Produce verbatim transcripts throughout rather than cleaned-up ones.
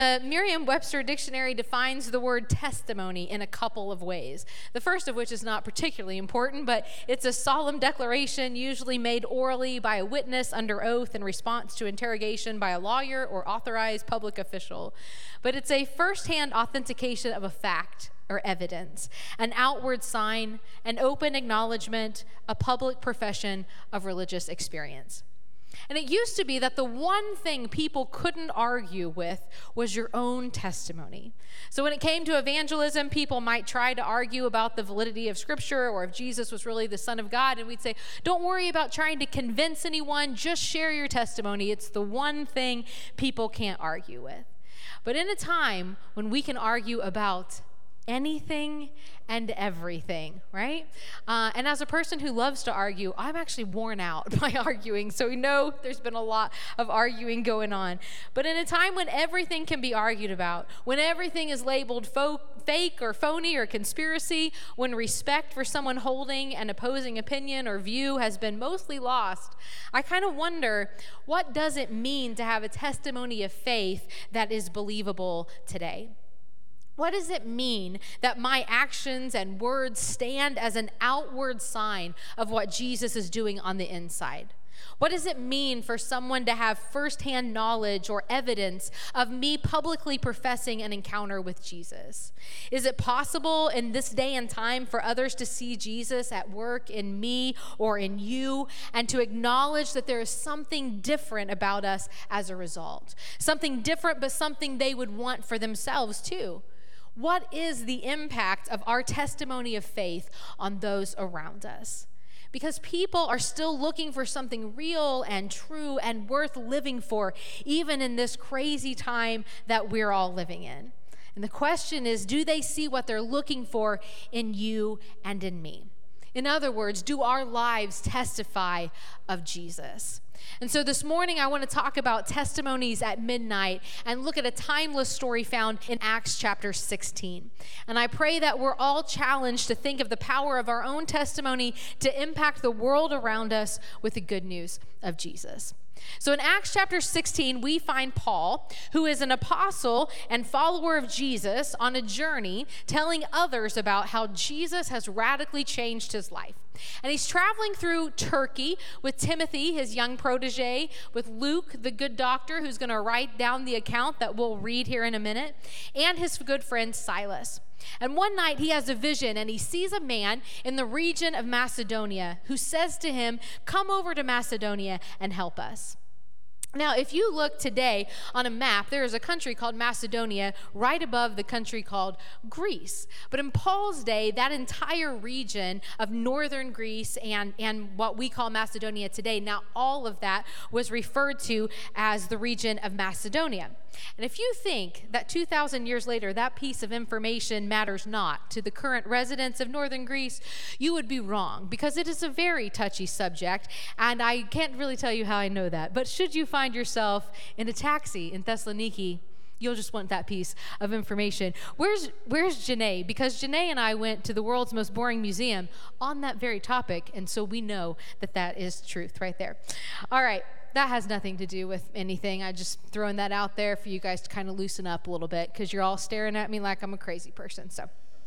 The Merriam-Webster dictionary defines the word testimony in a couple of ways. The first of which is not particularly important, but it's a solemn declaration usually made orally by a witness under oath in response to interrogation by a lawyer or authorized public official. But it's a firsthand authentication of a fact or evidence, an outward sign, an open acknowledgement, a public profession of religious experience. And it used to be that the one thing people couldn't argue with was your own testimony. So when it came to evangelism, people might try to argue about the validity of Scripture or if Jesus was really the Son of God. And we'd say, don't worry about trying to convince anyone, just share your testimony. It's the one thing people can't argue with. But in a time when we can argue about anything and everything, right? Uh, and as a person who loves to argue, I'm actually worn out by arguing. So we know there's been a lot of arguing going on. But in a time when everything can be argued about, when everything is labeled fo- fake or phony or conspiracy, when respect for someone holding an opposing opinion or view has been mostly lost, I kind of wonder, what does it mean to have a testimony of faith that is believable today? What does it mean that my actions and words stand as an outward sign of what Jesus is doing on the inside? What does it mean for someone to have firsthand knowledge or evidence of me publicly professing an encounter with Jesus? Is it possible in this day and time for others to see Jesus at work in me or in you and to acknowledge that there is something different about us as a result? Something different, but something they would want for themselves too. What is the impact of our testimony of faith on those around us? Because people are still looking for something real and true and worth living for, even in this crazy time that we're all living in. And the question is, do they see what they're looking for in you and in me? In other words, do our lives testify of Jesus? And so this morning, I want to talk about testimonies at midnight and look at a timeless story found in Acts chapter sixteen. And I pray that we're all challenged to think of the power of our own testimony to impact the world around us with the good news of Jesus. So in Acts chapter sixteen, we find Paul, who is an apostle and follower of Jesus, on a journey telling others about how Jesus has radically changed his life. And he's traveling through Turkey with Timothy, his young protege, with Luke, the good doctor, who's going to write down the account that we'll read here in a minute, and his good friend Silas. And one night he has a vision and he sees a man in the region of Macedonia who says to him, "Come over to Macedonia and help us." Now, if you look today on a map, there is a country called Macedonia right above the country called Greece. But in Paul's day, that entire region of northern Greece and, and what we call Macedonia today, now all of that was referred to as the region of Macedonia. And if you think that two thousand years later, that piece of information matters not to the current residents of northern Greece, you would be wrong, because it is a very touchy subject, and I can't really tell you how I know that. But should you find yourself in a taxi in Thessaloniki, you'll just want that piece of information. Where's where's Janae? Because Janae and I went to the world's most boring museum on that very topic, and so we know that that is truth right there. All right. That has nothing to do with anything. I just throwing that out there for you guys to kind of loosen up a little bit, because you're all staring at me like I'm a crazy person. So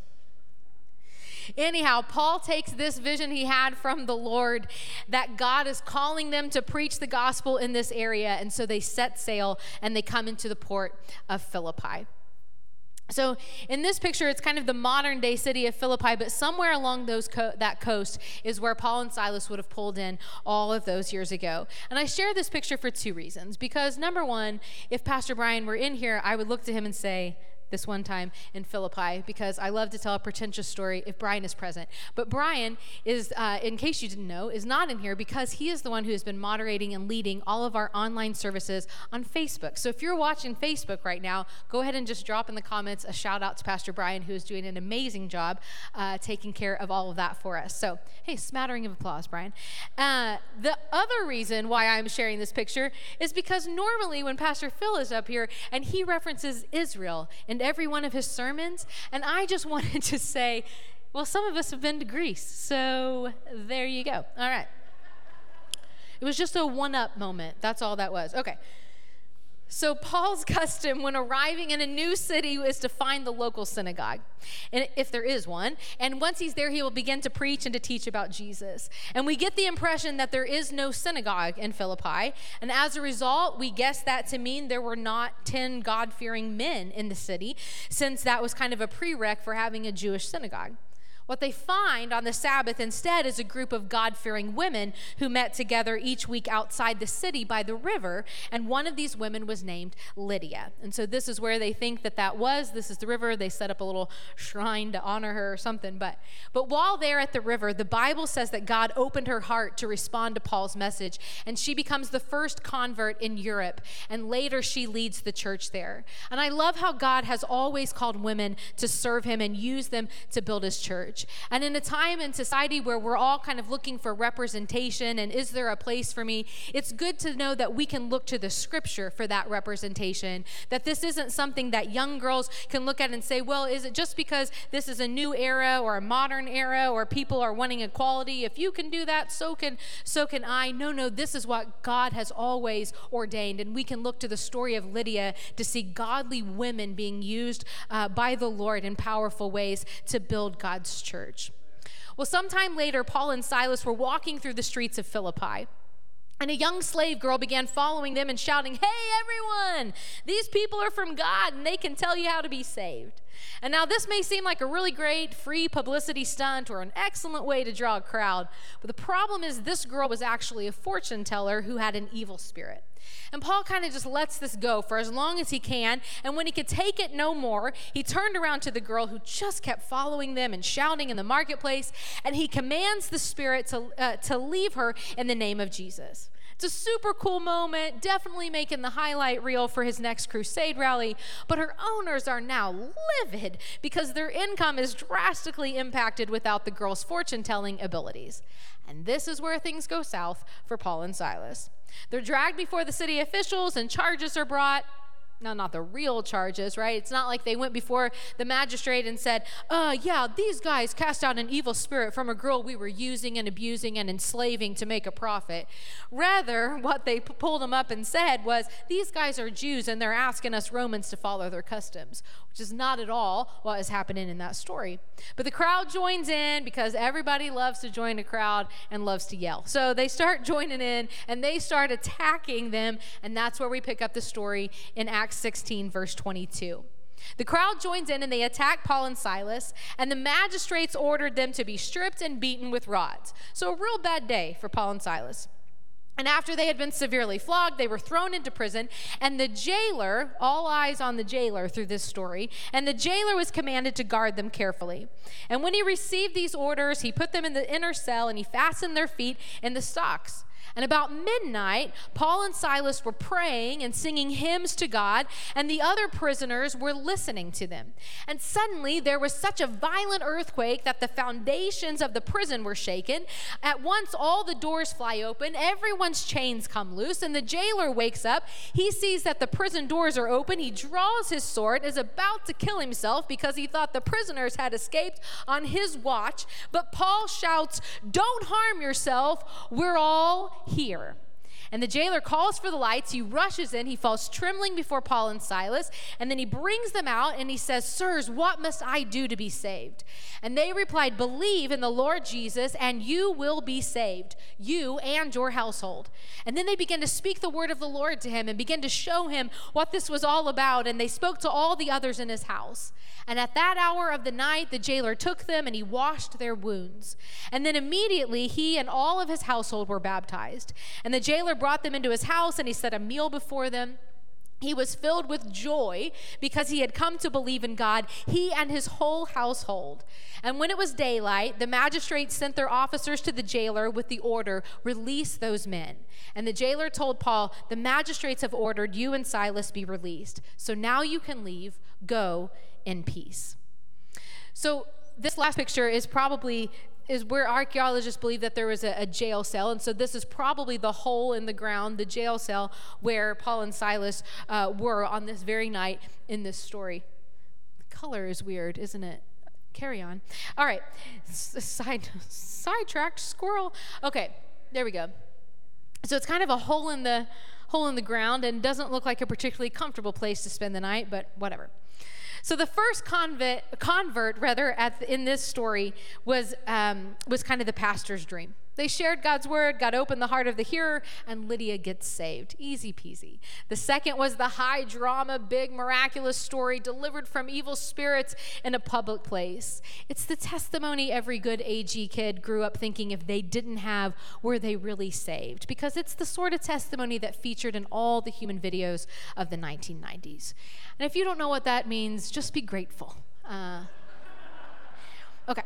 anyhow, Paul takes this vision he had from the Lord that God is calling them to preach the gospel in this area. And so they set sail and they come into the port of Philippi. So in this picture, it's kind of the modern day city of Philippi, but somewhere along those co- that coast is where Paul and Silas would have pulled in all of those years ago. And I share this picture for two reasons. Because number one, if Pastor Brian were in here, I would look to him and say, this one time in Philippi, because I love to tell a pretentious story if Brian is present. But Brian is, uh, in case you didn't know, is not in here because he is the one who has been moderating and leading all of our online services on Facebook. So if you're watching Facebook right now, go ahead and just drop in the comments a shout out to Pastor Brian, who is doing an amazing job uh, taking care of all of that for us. So, hey, smattering of applause, Brian. Uh, the other reason why I'm sharing this picture is because normally when Pastor Phil is up here and he references Israel in every one of his sermons, and I just wanted to say, well, some of us have been to Greece, so there you go. All right. It was just a one-up moment. That's all that was. Okay. So Paul's custom when arriving in a new city is to find the local synagogue, and if there is one. And once he's there, he will begin to preach and to teach about Jesus. And we get the impression that there is no synagogue in Philippi. And as a result, we guess that to mean there were not ten God-fearing men in the city, since that was kind of a prereq for having a Jewish synagogue. What they find on the Sabbath instead is a group of God-fearing women who met together each week outside the city by the river, and one of these women was named Lydia. And so this is where they think that that was. This is the river. They set up a little shrine to honor her or something. But, but while they're at the river, the Bible says that God opened her heart to respond to Paul's message, and she becomes the first convert in Europe, and later she leads the church there. And I love how God has always called women to serve him and use them to build his church. And in a time in society where we're all kind of looking for representation and is there a place for me, it's good to know that we can look to the scripture for that representation, that this isn't something that young girls can look at and say, well, is it just because this is a new era or a modern era or people are wanting equality? If you can do that, so can, so can I. No, no, this is what God has always ordained. And we can look to the story of Lydia to see godly women being used uh, by the Lord in powerful ways to build God's church. Well, sometime later, Paul and Silas were walking through the streets of Philippi, and a young slave girl began following them and shouting, "Hey, everyone, these people are from God, and they can tell you how to be saved." And now this may seem like a really great free publicity stunt or an excellent way to draw a crowd, but the problem is this girl was actually a fortune teller who had an evil spirit. And Paul kind of just lets this go for as long as he can, and when he could take it no more, he turned around to the girl who just kept following them and shouting in the marketplace, and he commands the spirit to, uh, to leave her in the name of Jesus. It's a super cool moment, definitely making the highlight reel for his next crusade rally, but her owners are now livid because their income is drastically impacted without the girl's fortune-telling abilities. And this is where things go south for Paul and Silas. They're dragged before the city officials and charges are brought. Now, not the real charges, right? It's not like they went before the magistrate and said, uh, yeah, these guys cast out an evil spirit from a girl we were using and abusing and enslaving to make a profit. Rather, what they p- pulled them up and said was, these guys are Jews and they're asking us Romans to follow their customs, which is not at all what is happening in that story. But the crowd joins in because everybody loves to join a crowd and loves to yell. So they start joining in and they start attacking them, and that's where we pick up the story in Acts sixteen, verse twenty-two. The crowd joins in and they attack Paul and Silas, and the magistrates ordered them to be stripped and beaten with rods. So a real bad day for Paul and Silas. And after they had been severely flogged, they were thrown into prison, and the jailer, all eyes on the jailer through this story, and the jailer was commanded to guard them carefully. And when he received these orders, he put them in the inner cell, and he fastened their feet in the stocks. And about midnight, Paul and Silas were praying and singing hymns to God, and the other prisoners were listening to them. And suddenly there was such a violent earthquake that the foundations of the prison were shaken. At once all the doors fly open, everyone's chains come loose, and the jailer wakes up. He sees that the prison doors are open. He draws his sword, is about to kill himself because he thought the prisoners had escaped on his watch. But Paul shouts, "Don't harm yourself, we're all here." And the jailer calls for the lights. He rushes in. He falls trembling before Paul and Silas. And then he brings them out and he says, "Sirs, what must I do to be saved?" And they replied, "Believe in the Lord Jesus and you will be saved, you and your household." And then they began to speak the word of the Lord to him and began to show him what this was all about. And they spoke to all the others in his house. And at that hour of the night, the jailer took them and he washed their wounds. And then immediately he and all of his household were baptized. And the jailer brought them into his house and he set a meal before them. He was filled with joy because he had come to believe in God, he and his whole household. And when it was daylight, the magistrates sent their officers to the jailer with the order, "Release those men." And the jailer told Paul, "The magistrates have ordered you and Silas be released. So now you can leave. Go in peace." So this last picture is probably is where archaeologists believe that there was a, a jail cell. And so this is probably the hole in the ground, the jail cell, where Paul and Silas uh, were on this very night in this story. The color is weird, isn't it? Carry on. All right. S- side sidetracked squirrel. Okay, there we go. So it's kind of a hole in the hole in the ground and doesn't look like a particularly comfortable place to spend the night, but whatever. So the first convert, convert rather, at the, in this story was um, was kind of the pastor's dream. They shared God's word, God opened the heart of the hearer, and Lydia gets saved. Easy peasy. The second was the high drama, big miraculous story delivered from evil spirits in a public place. It's the testimony every good A G kid grew up thinking if they didn't have, were they really saved? Because it's the sort of testimony that featured in all the human videos of the nineteen nineties. And if you don't know what that means, just be grateful. Uh, okay.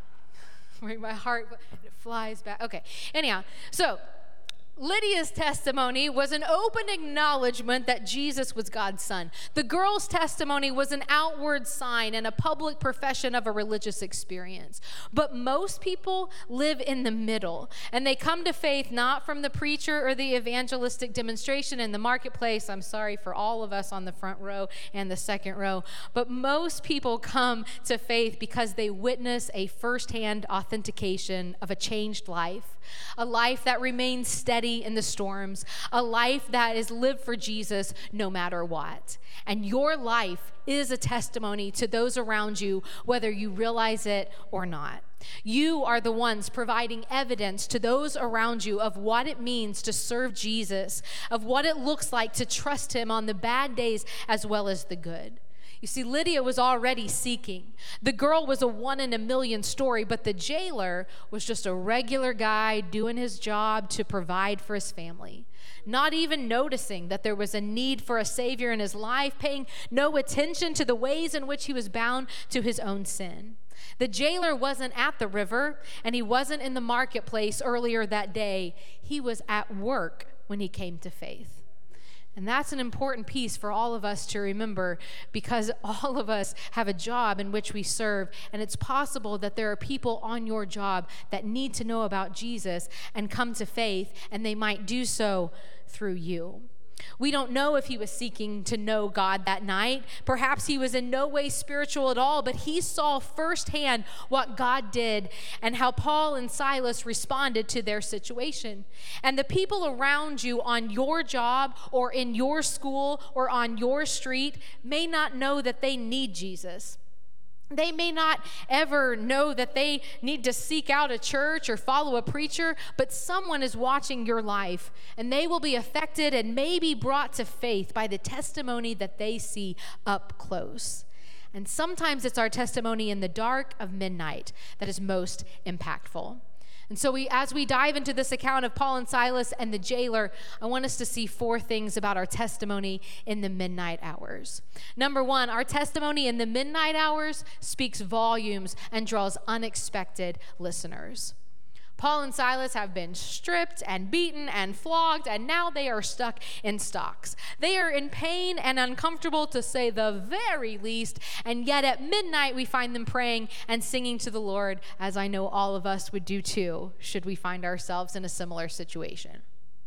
My heart it flies back. Okay. Anyhow, so Lydia's testimony was an open acknowledgement that Jesus was God's son. The girl's testimony was an outward sign and a public profession of a religious experience. But most people live in the middle, and they come to faith not from the preacher or the evangelistic demonstration in the marketplace. I'm sorry for all of us on the front row and the second row, but most people come to faith because they witness a firsthand authentication of a changed life, a life that remains steady in the storms, a life that is lived for Jesus no matter what. And your life is a testimony to those around you, whether you realize it or not. You are the ones providing evidence to those around you of what it means to serve Jesus, of what it looks like to trust him on the bad days as well as the good. You see, Lydia was already seeking. The girl was a one in a million story, but the jailer was just a regular guy doing his job to provide for his family, not even noticing that there was a need for a savior in his life, paying no attention to the ways in which he was bound to his own sin. The jailer wasn't at the river, and he wasn't in the marketplace earlier that day. He was at work when he came to faith. And that's an important piece for all of us to remember, because all of us have a job in which we serve, and it's possible that there are people on your job that need to know about Jesus and come to faith, and they might do so through you. We don't know if he was seeking to know God that night. Perhaps he was in no way spiritual at all, but he saw firsthand what God did and how Paul and Silas responded to their situation. And the people around you on your job or in your school or on your street may not know that they need Jesus. They may not ever know that they need to seek out a church or follow a preacher, but someone is watching your life, and they will be affected and maybe brought to faith by the testimony that they see up close. And sometimes it's our testimony in the dark of midnight that is most impactful. And so we, as we dive into this account of Paul and Silas and the jailer, I want us to see four things about our testimony in the midnight hours. Number one, our testimony in the midnight hours speaks volumes and draws unexpected listeners. Paul and Silas have been stripped and beaten and flogged, and now they are stuck in stocks. They are in pain and uncomfortable, to say the very least, and yet at midnight we find them praying and singing to the Lord, as I know all of us would do too, should we find ourselves in a similar situation.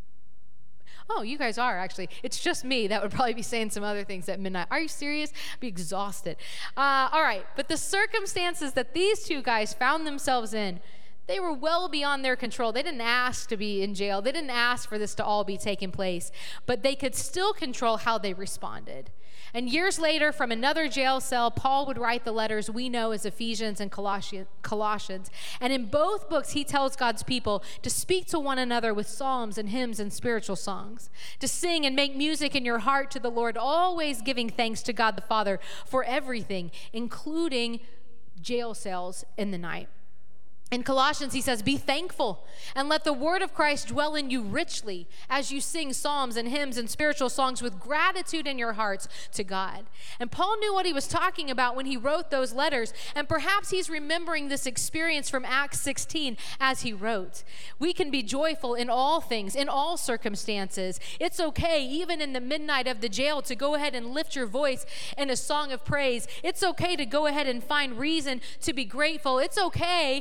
Oh, you guys are, actually. It's just me that would probably be saying some other things at midnight. Are you serious? I'd be exhausted. Uh, all right, but the circumstances that these two guys found themselves in, they were well beyond their control. They didn't ask to be in jail. They didn't ask for this to all be taking place, but they could still control how they responded. And years later, from another jail cell, Paul would write the letters we know as Ephesians and Colossians. And in both books, he tells God's people to speak to one another with psalms and hymns and spiritual songs, to sing and make music in your heart to the Lord, always giving thanks to God the Father for everything, including jail cells in the night. In Colossians, he says, be thankful and let the word of Christ dwell in you richly as you sing psalms and hymns and spiritual songs with gratitude in your hearts to God. And Paul knew what he was talking about when he wrote those letters, and perhaps he's remembering this experience from Acts sixteen as he wrote. We can be joyful in all things, in all circumstances. It's okay, even in the midnight of the jail, to go ahead and lift your voice in a song of praise. It's okay to go ahead and find reason to be grateful. It's okay whenever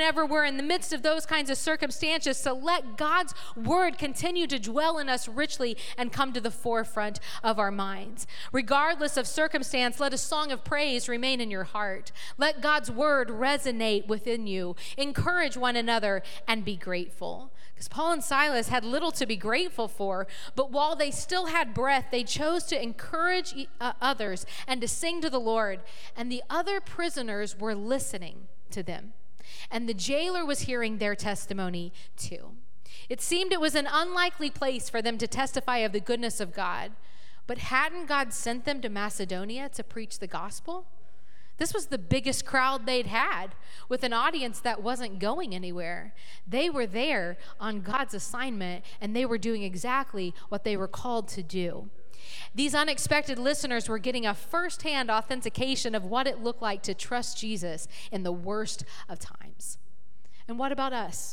whenever we're in the midst of those kinds of circumstances, to let God's word continue to dwell in us richly and come to the forefront of our minds. Regardless of circumstance, let a song of praise remain in your heart. Let God's word resonate within you. Encourage one another and be grateful. Because Paul and Silas had little to be grateful for, but while they still had breath, they chose to encourage uh, others and to sing to the Lord. And the other prisoners were listening to them. And the jailer was hearing their testimony too. It seemed it was an unlikely place for them to testify of the goodness of God. But hadn't God sent them to Macedonia to preach the gospel? This was the biggest crowd they'd had, with an audience that wasn't going anywhere. They were there on God's assignment, and they were doing exactly what they were called to do. These unexpected listeners were getting a firsthand authentication of what it looked like to trust Jesus in the worst of times. And what about us?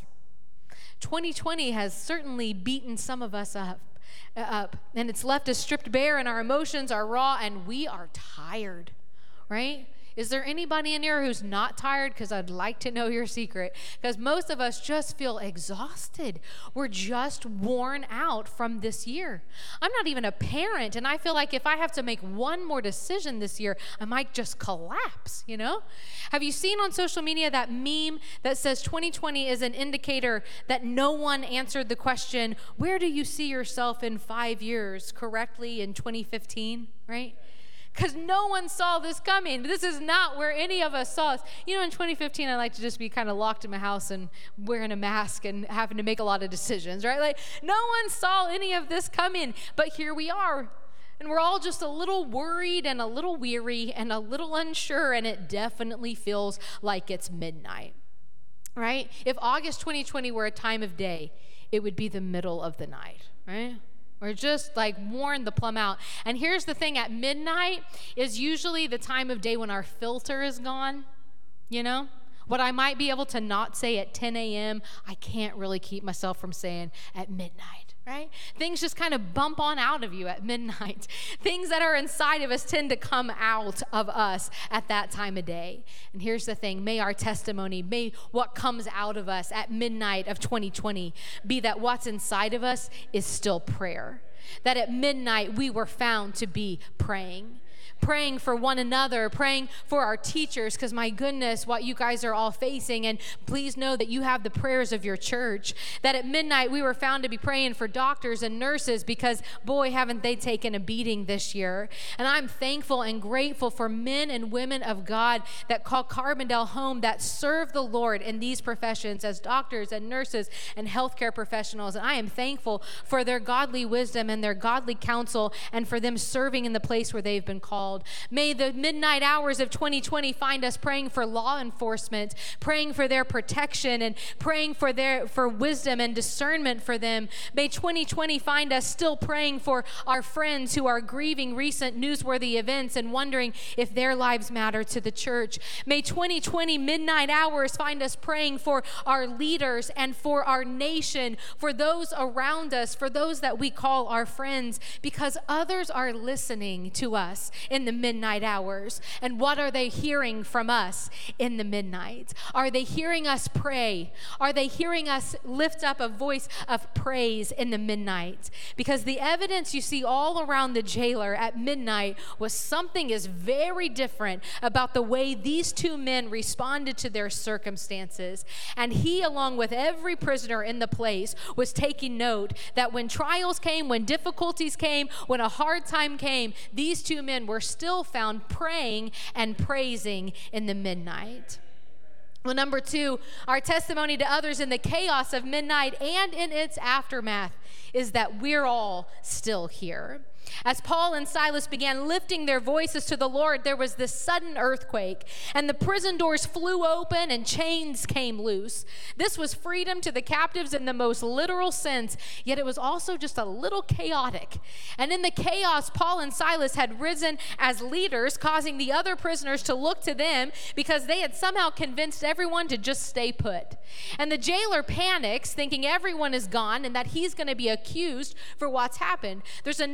twenty twenty has certainly beaten some of us up. up, and it's left us stripped bare, and our emotions are raw, and we are tired, right? Is there anybody in here who's not tired? Because I'd like to know your secret. Because most of us just feel exhausted. We're just worn out from this year. I'm not even a parent, and I feel like if I have to make one more decision this year, I might just collapse, you know? Have you seen on social media that meme that says twenty twenty is an indicator that no one answered the question, where do you see yourself in five years, correctly in twenty fifteen, right? Because no one saw this coming. This is not where any of us saw us. You know, in twenty fifteen, I like to just be kind of locked in my house and wearing a mask and having to make a lot of decisions, right? Like, no one saw any of this coming, but here we are. And we're all just a little worried and a little weary and a little unsure, and it definitely feels like it's midnight, right? If August twenty twenty were a time of day, it would be the middle of the night, right? We're just like worn the plumb out. And here's the thing, at midnight is usually the time of day when our filter is gone, you know? What I might be able to not say at ten a.m., I can't really keep myself from saying at midnight, right? Things just kind of bump on out of you at midnight. Things that are inside of us tend to come out of us at that time of day. And here's the thing, may our testimony, may what comes out of us at midnight of twenty twenty be that what's inside of us is still prayer. That at midnight we were found to be praying. Praying for one another, praying for our teachers, because my goodness, what you guys are all facing, and please know that you have the prayers of your church. That at midnight we were found to be praying for doctors and nurses, because boy, haven't they taken a beating this year. And I'm thankful and grateful for men and women of God that call Carbondale home, that serve the Lord in these professions as doctors and nurses and healthcare professionals. And I am thankful for their godly wisdom and their godly counsel, and for them serving in the place where they've been called. May the midnight hours of twenty twenty find us praying for law enforcement, praying for their protection, and praying for their for wisdom and discernment for them. May twenty twenty find us still praying for our friends who are grieving recent newsworthy events and wondering if their lives matter to the church. May twenty twenty midnight hours find us praying for our leaders and for our nation, for those around us, for those that we call our friends, because others are listening to us in the midnight hours. And what are they hearing from us in the midnight? Are they hearing us pray? Are they hearing us lift up a voice of praise in the midnight? Because the evidence you see all around the jailer at midnight was something is very different about the way these two men responded to their circumstances. And he, along with every prisoner in the place, was taking note that when trials came, when difficulties came, when a hard time came, these two men were still found praying and praising in the midnight. Well, number two, our testimony to others in the chaos of midnight and in its aftermath is that we're all still here. As Paul and Silas began lifting their voices to the Lord, there was this sudden earthquake, and the prison doors flew open and chains came loose. This was freedom to the captives in the most literal sense, yet it was also just a little chaotic. And in the chaos, Paul and Silas had risen as leaders, causing the other prisoners to look to them because they had somehow convinced everyone to just stay put. And the jailer panics, thinking everyone is gone and that he's going to be accused for what's happened. There's another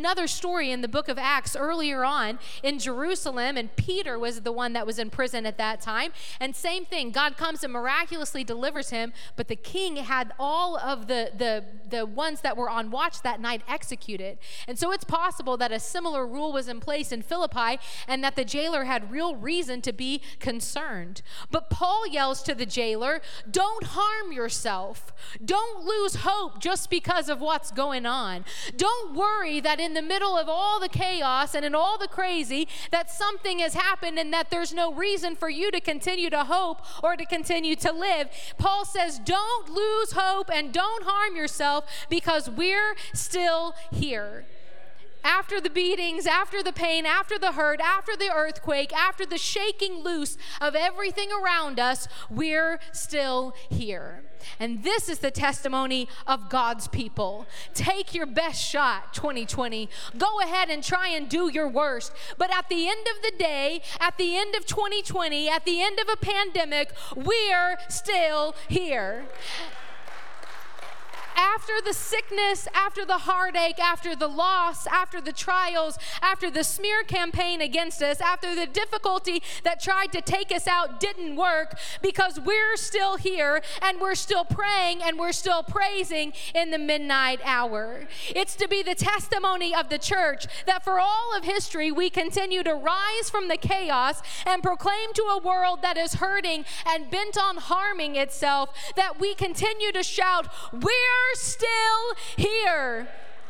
story in the book of Acts earlier on in Jerusalem, and Peter was the one that was in prison at that time. And same thing, God comes and miraculously delivers him, but the king had all of the, the, the ones that were on watch that night executed. And so it's possible that a similar rule was in place in Philippi and that the jailer had real reason to be concerned. But Paul yells to the jailer, don't harm yourself. Don't lose hope just because of what's going on. Don't worry that in the middle of all the chaos and in all the crazy that something has happened and that there's no reason for you to continue to hope or to continue to live. Paul says, don't lose hope and don't harm yourself because we're still here. After the beatings, after the pain, after the hurt, after the earthquake, after the shaking loose of everything around us, we're still here. And this is the testimony of God's people. Take your best shot, twenty twenty. Go ahead and try and do your worst. But at the end of the day, at the end of twenty twenty, at the end of a pandemic, we're still here. After the sickness, after the heartache, after the loss, after the trials, after the smear campaign against us, after the difficulty that tried to take us out didn't work, because we're still here and we're still praying and we're still praising in the midnight hour. It's to be the testimony of the church that for all of history we continue to rise from the chaos and proclaim to a world that is hurting and bent on harming itself, that we continue to shout, we're still here.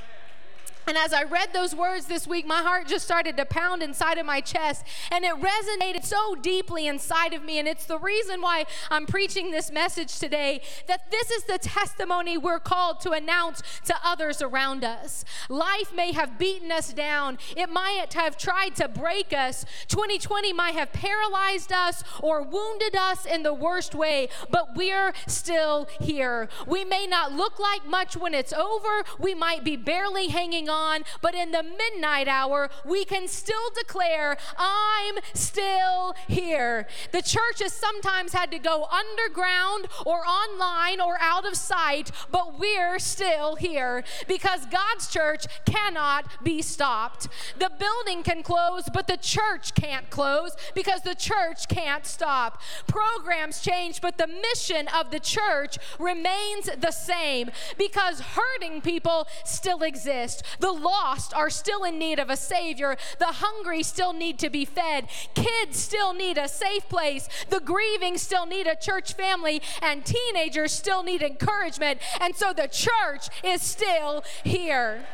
And as I read those words this week, my heart just started to pound inside of my chest, and it resonated so deeply inside of me. And it's the reason why I'm preaching this message today, that this is the testimony we're called to announce to others around us. Life may have beaten us down. It might have tried to break us. twenty twenty might have paralyzed us or wounded us in the worst way, but we're still here. We may not look like much when it's over. We might be barely hanging on. On, but in the midnight hour, we can still declare, I'm still here. The church has sometimes had to go underground or online or out of sight, but we're still here because God's church cannot be stopped. The building can close, but the church can't close because the church can't stop. Programs change, but the mission of the church remains the same because hurting people still exist. The lost are still in need of a Savior. The hungry still need to be fed. Kids still need a safe place. The grieving still need a church family. And teenagers still need encouragement. And so the church is still here.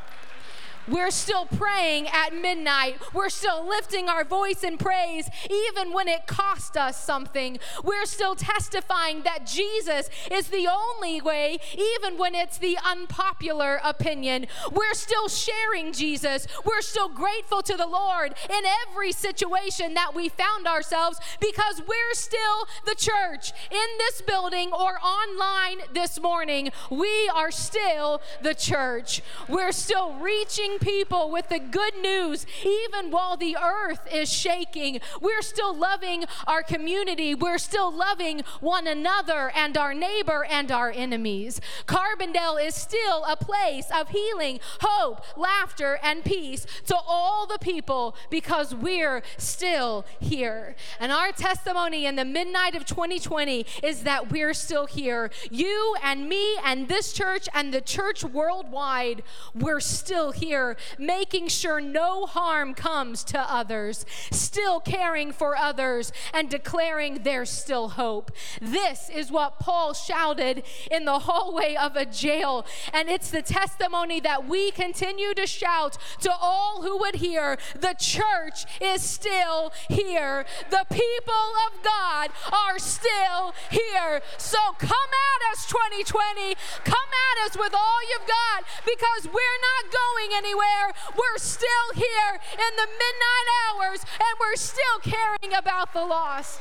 We're still praying at midnight. We're still lifting our voice in praise, even when it cost us something. We're still testifying that Jesus is the only way, even when it's the unpopular opinion. We're still sharing Jesus. We're still grateful to the Lord in every situation that we found ourselves because we're still the church. In this building or online this morning, we are still the church. We're still reaching people with the good news even while the earth is shaking. We're still loving our community. We're still loving one another and our neighbor and our enemies. Carbondale is still a place of healing, hope, laughter, and peace to all the people because we're still here. And our testimony in the midnight of twenty twenty is that we're still here. You and me and this church and the church worldwide, we're still here, making sure no harm comes to others, still caring for others, and declaring there's still hope. This is what Paul shouted in the hallway of a jail, and it's the testimony that we continue to shout to all who would hear. The church is still here. The people of God are still here. So come at us, twenty twenty. Come at us with all you've got because we're not going anywhere. We're still here in the midnight hours, and we're still caring about the lost.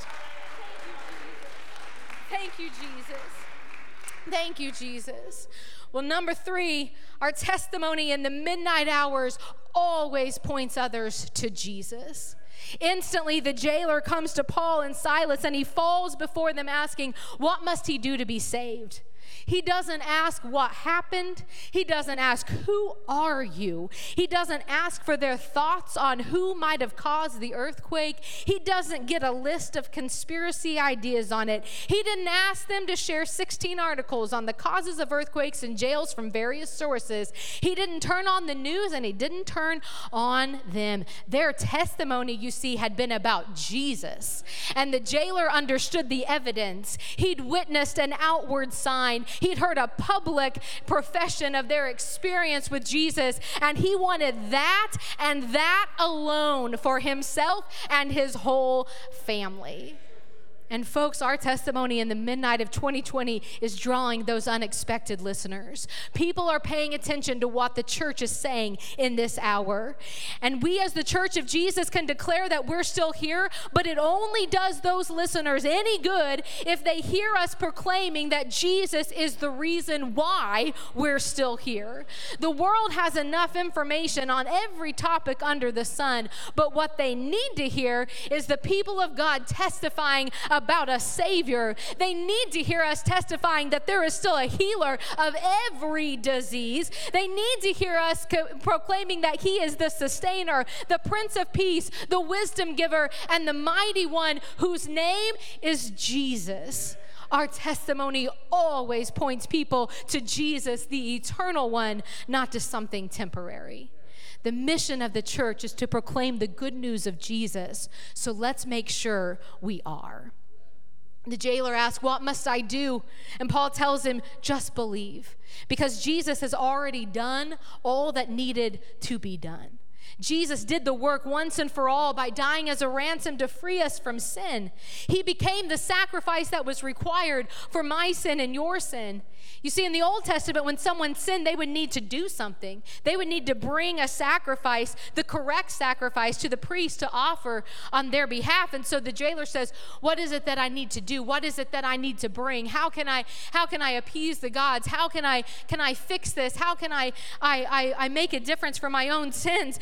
Thank you, Jesus. Thank you, Jesus. Well, number three, our testimony in the midnight hours always points others to Jesus. Instantly, the jailer comes to Paul and Silas, and he falls before them asking, what must he do to be saved? He doesn't ask what happened. He doesn't ask, who are you? He doesn't ask for their thoughts on who might have caused the earthquake. He doesn't get a list of conspiracy ideas on it. He didn't ask them to share sixteen articles on the causes of earthquakes in jails from various sources. He didn't turn on the news, and he didn't turn on them. Their testimony, you see, had been about Jesus. And the jailer understood the evidence. He'd witnessed an outward sign. He'd heard a public profession of their experience with Jesus, and he wanted that and that alone for himself and his whole family. And folks, our testimony in the midnight of twenty twenty is drawing those unexpected listeners. People are paying attention to what the church is saying in this hour. And we as the Church of Jesus can declare that we're still here, but it only does those listeners any good if they hear us proclaiming that Jesus is the reason why we're still here. The world has enough information on every topic under the sun, but what they need to hear is the people of God testifying about about a Savior. They need to hear us testifying that there is still a healer of every disease. They need to hear us co- proclaiming that He is the sustainer, the Prince of Peace, the wisdom giver, and the mighty one whose name is Jesus. Our testimony always points people to Jesus, the eternal one, not to something temporary. The mission of the church is to proclaim the good news of Jesus, so let's make sure we are. The jailer asks, what must I do? And Paul tells him, just believe, because Jesus has already done all that needed to be done. Jesus did the work once and for all by dying as a ransom to free us from sin. He became the sacrifice that was required for my sin and your sin. You see, in the Old Testament, when someone sinned, they would need to do something. They would need to bring a sacrifice, the correct sacrifice, to the priest to offer on their behalf. And so the jailer says, what is it that I need to do? What is it that I need to bring? How can I, how can I appease the gods? How can I, can I fix this? How can I, I, I, I make a difference for my own sins?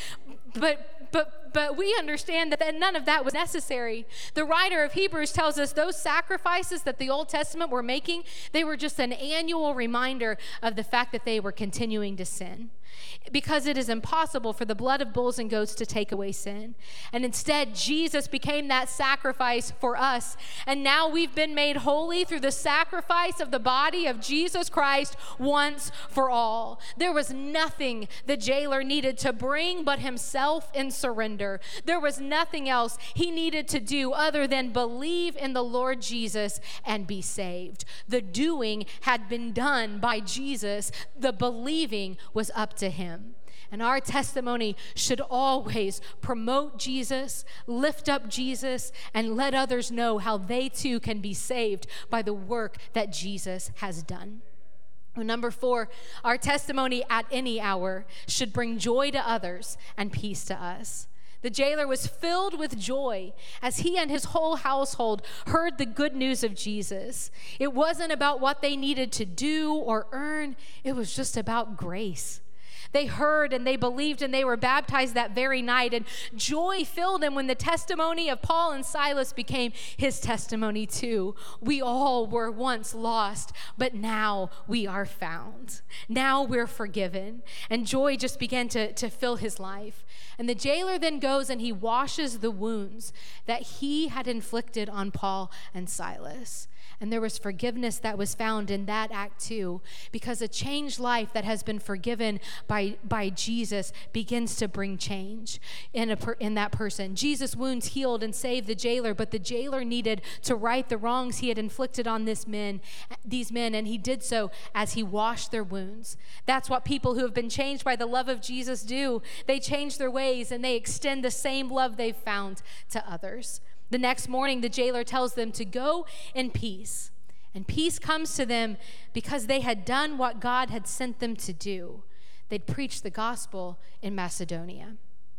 But, but, but we understand that none of that was necessary. The writer of Hebrews tells us those sacrifices that the Old Testament were making, they were just an annual reminder of the fact that they were continuing to sin. Because it is impossible for the blood of bulls and goats to take away sin. And instead, Jesus became that sacrifice for us. And now we've been made holy through the sacrifice of the body of Jesus Christ once for all. There was nothing the jailer needed to bring but himself in surrender. There was nothing else he needed to do other than believe in the Lord Jesus and be saved. The doing had been done by Jesus. The believing was up to him. And our testimony should always promote Jesus, lift up Jesus, and let others know how they too can be saved by the work that Jesus has done. Number four, our testimony at any hour should bring joy to others and peace to us. The jailer was filled with joy as he and his whole household heard the good news of Jesus. It wasn't about what they needed to do or earn. It was just about grace. They heard and they believed and they were baptized that very night, and joy filled him when the testimony of Paul and Silas became his testimony too. We all were once lost, but now we are found. Now we're forgiven. And joy just began to, to fill his life. And the jailer then goes and he washes the wounds that he had inflicted on Paul and Silas. And there was forgiveness that was found in that act too, because a changed life that has been forgiven by, by Jesus begins to bring change in, a per, in that person. Jesus' wounds healed and saved the jailer, but the jailer needed to right the wrongs he had inflicted on this men, these men, and he did so as he washed their wounds. That's what people who have been changed by the love of Jesus do. They change their ways and they extend the same love they've found to others. The next morning, the jailer tells them to go in peace. And peace comes to them because they had done what God had sent them to do. They'd preached the gospel in Macedonia.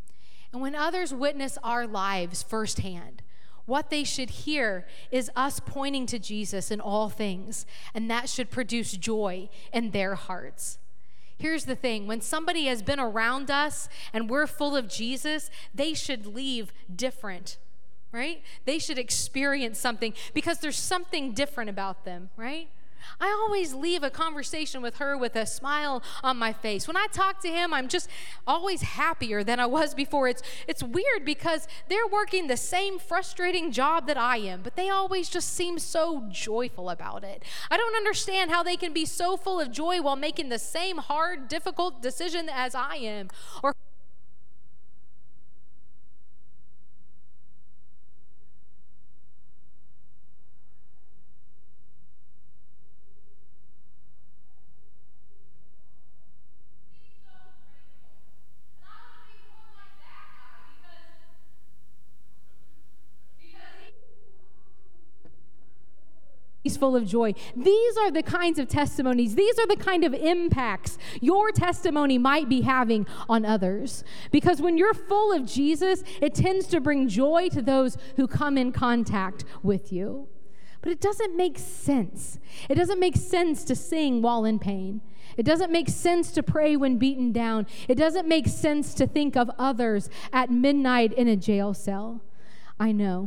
And when others witness our lives firsthand, what they should hear is us pointing to Jesus in all things, and that should produce joy in their hearts. Here's the thing, when somebody has been around us and we're full of Jesus, they should leave different. Right? They should experience something because there's something different about them, right? I always leave a conversation with her with a smile on my face. When I talk to him, I'm just always happier than I was before. It's it's weird because they're working the same frustrating job that I am, but they always just seem so joyful about it. I don't understand how they can be so full of joy while making the same hard, difficult decision as I am. Or he's full of joy. These are the kinds of testimonies, these are the kind of impacts your testimony might be having on others. Because when you're full of Jesus, it tends to bring joy to those who come in contact with you. But it doesn't make sense. It doesn't make sense to sing while in pain. It doesn't make sense to pray when beaten down. It doesn't make sense to think of others at midnight in a jail cell. I know.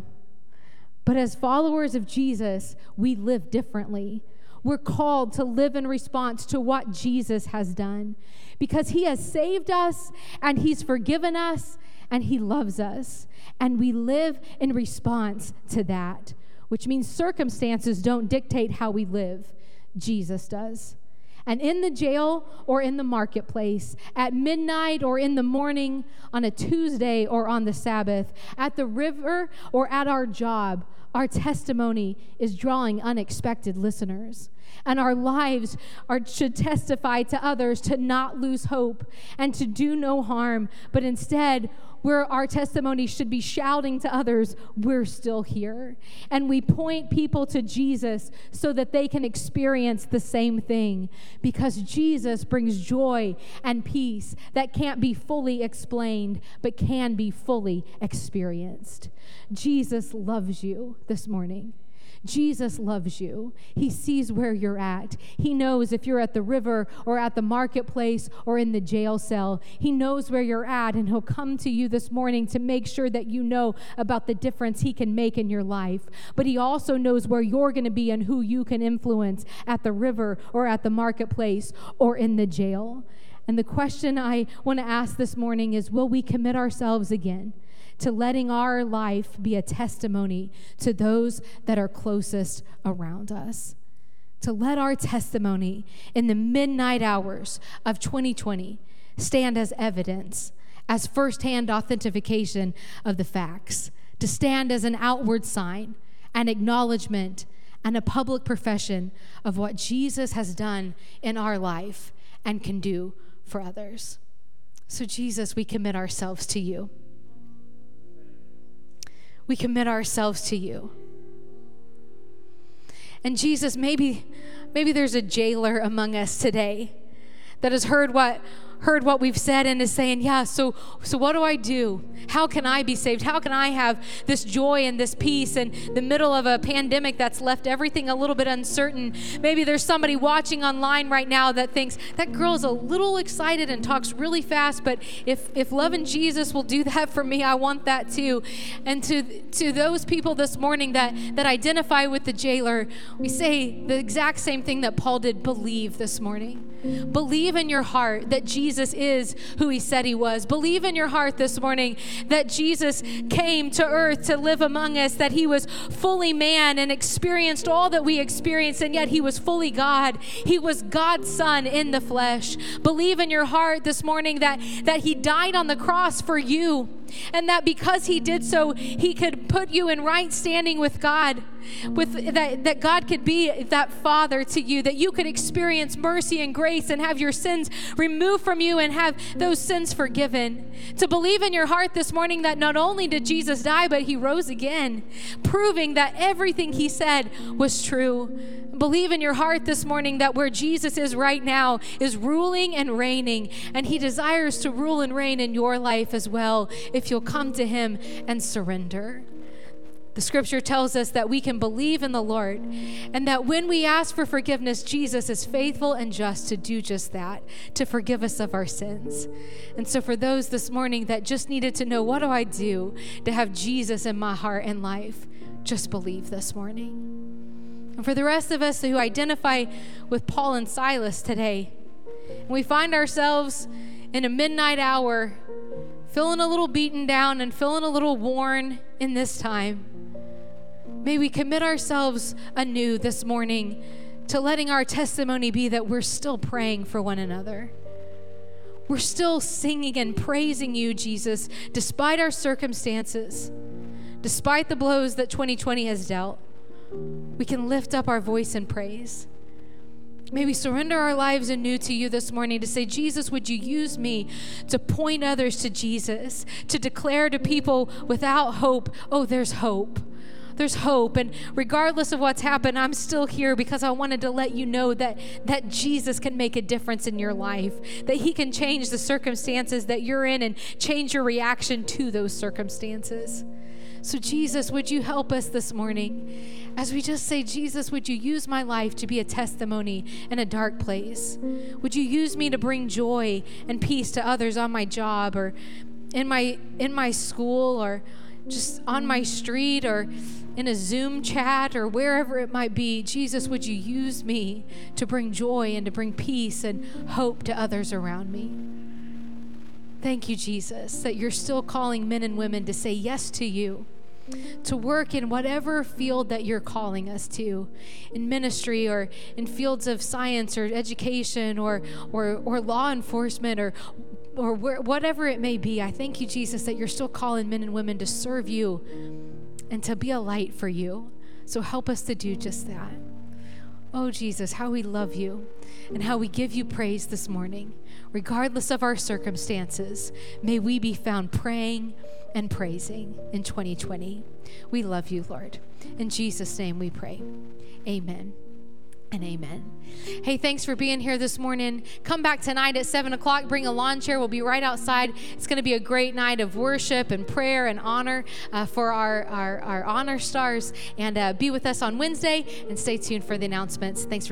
But as followers of Jesus, we live differently. We're called to live in response to what Jesus has done because he has saved us and he's forgiven us and he loves us. And we live in response to that, which means circumstances don't dictate how we live. Jesus does. And in the jail or in the marketplace, at midnight or in the morning, on a Tuesday or on the Sabbath, at the river or at our job, our testimony is drawing unexpected listeners. And our lives are, should testify to others to not lose hope and to do no harm, but instead, where our testimony should be shouting to others, we're still here. And we point people to Jesus so that they can experience the same thing, because Jesus brings joy and peace that can't be fully explained, but can be fully experienced. Jesus loves you this morning. Jesus loves you. He sees where you're at. He knows if you're at the river or at the marketplace or in the jail cell. He knows where you're at, and he'll come to you this morning to make sure that you know about the difference he can make in your life. But he also knows where you're going to be and who you can influence at the river or at the marketplace or in the jail. And the question I want to ask this morning is, will we commit ourselves again to letting our life be a testimony to those that are closest around us? To let our testimony in the midnight hours of twenty twenty stand as evidence, as firsthand authentication of the facts, to stand as an outward sign, an acknowledgement, and a public profession of what Jesus has done in our life and can do for others. So Jesus, we commit ourselves to you. We commit ourselves to you. And Jesus, maybe, maybe there's a jailer among us today that has heard what heard what we've said and is saying, yeah, so so what do I do? How can I be saved? How can I have this joy and this peace in the middle of a pandemic that's left everything a little bit uncertain? Maybe there's somebody watching online right now that thinks, that girl is a little excited and talks really fast, but if, if loving Jesus will do that for me, I want that too. And to, to those people this morning that, that identify with the jailer, we say the exact same thing that Paul did, believe this morning. Believe in your heart that Jesus is who he said he was. Believe in your heart this morning that Jesus came to earth to live among us, that he was fully man and experienced all that we experienced, and yet he was fully God. He was God's son in the flesh. Believe in your heart this morning that, that he died on the cross for you, and that because he did so, he could put you in right standing with God, with that, that God could be that father to you, that you could experience mercy and grace and have your sins removed from you and have those sins forgiven. To believe in your heart this morning that not only did Jesus die, but he rose again, proving that everything he said was true. Believe in your heart this morning that where Jesus is right now is ruling and reigning, and he desires to rule and reign in your life as well if you'll come to him and surrender. The scripture tells us that we can believe in the Lord, and that when we ask for forgiveness, Jesus is faithful and just to do just that, to forgive us of our sins. And so for those this morning that just needed to know, what do I do to have Jesus in my heart and life? Just believe this morning. And for the rest of us who identify with Paul and Silas today, and we find ourselves in a midnight hour, feeling a little beaten down and feeling a little worn in this time, may we commit ourselves anew this morning to letting our testimony be that we're still praying for one another. We're still singing and praising you, Jesus, despite our circumstances, despite the blows that twenty twenty has dealt. We can lift up our voice in praise. May we surrender our lives anew to you this morning to say, Jesus, would you use me to point others to Jesus, to declare to people without hope, oh, there's hope. There's hope. And regardless of what's happened, I'm still here because I wanted to let you know that, that Jesus can make a difference in your life, that he can change the circumstances that you're in and change your reaction to those circumstances. So Jesus, would you help us this morning as we just say, Jesus, would you use my life to be a testimony in a dark place? Would you use me to bring joy and peace to others on my job or in my in my school or just on my street or in a Zoom chat or wherever it might be? Jesus, would you use me to bring joy and to bring peace and hope to others around me? Thank you, Jesus, that you're still calling men and women to say yes to you, to work in whatever field that you're calling us to, in ministry or in fields of science or education or or, or law enforcement or or where, whatever it may be. I thank you, Jesus, that you're still calling men and women to serve you and to be a light for you. So help us to do just that. Oh, Jesus, how we love you and how we give you praise this morning. Regardless of our circumstances, may we be found praying and praising in twenty twenty. We love you, Lord. In Jesus' name we pray. Amen. And amen. Hey, thanks for being here this morning. Come back tonight at seven o'clock. Bring a lawn chair. We'll be right outside. It's going to be a great night of worship and prayer and honor uh, for our, our, our honor stars. And uh, be with us on Wednesday and stay tuned for the announcements. Thanks for